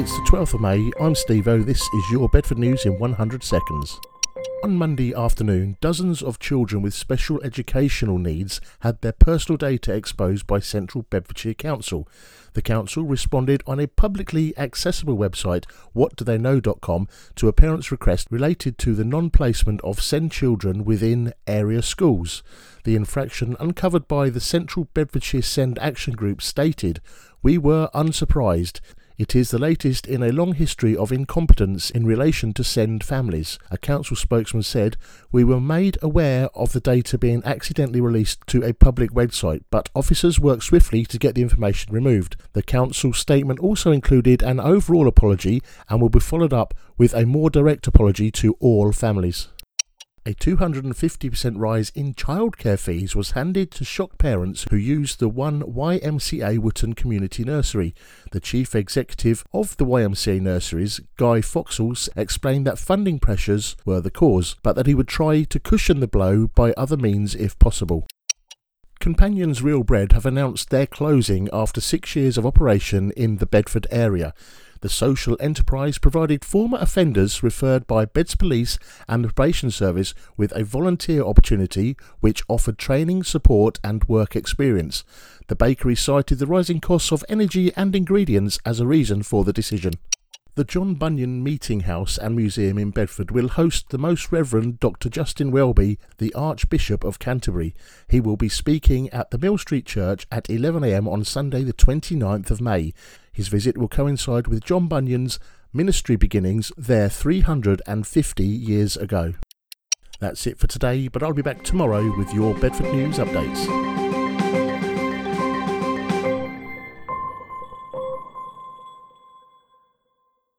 It's the 12th of May, I'm Steve-O, this is your Bedford News in 100 seconds. On Monday afternoon, dozens of children with special educational needs had their personal data exposed by Central Bedfordshire Council. The council responded on a publicly accessible website, whatdotheyknow.com, to a parent's request related to the non-placement of SEND children within area schools. The infraction uncovered by the Central Bedfordshire SEND Action Group stated, "We were unsurprised. It is the latest in a long history of incompetence in relation to SEND families." A council spokesman said, "We were made aware of the data being accidentally released to a public website, but officers worked swiftly to get the information removed." The council statement also included an overall apology and will be followed up with a more direct apology to all families. A 250% rise in childcare fees was handed to shocked parents who used the One YMCA Wootton Community Nursery. The chief executive of the YMCA Nurseries, Guy Foxall, explained that funding pressures were the cause, but that he would try to cushion the blow by other means if possible. Companions Real Bread have announced their closing after 6 years of operation in the Bedford area. The social enterprise provided former offenders referred by Beds Police and the Probation Service with a volunteer opportunity which offered training, support and work experience. The bakery cited the rising costs of energy and ingredients as a reason for the decision. The John Bunyan Meeting House and Museum in Bedford will host the Most Reverend Dr. Justin Welby, the Archbishop of Canterbury. He will be speaking at the Mill Street Church at 11 a.m. on Sunday the 29th of May. His visit will coincide with John Bunyan's ministry beginnings there 350 years ago. That's it for today, but I'll be back tomorrow with your Bedford News updates.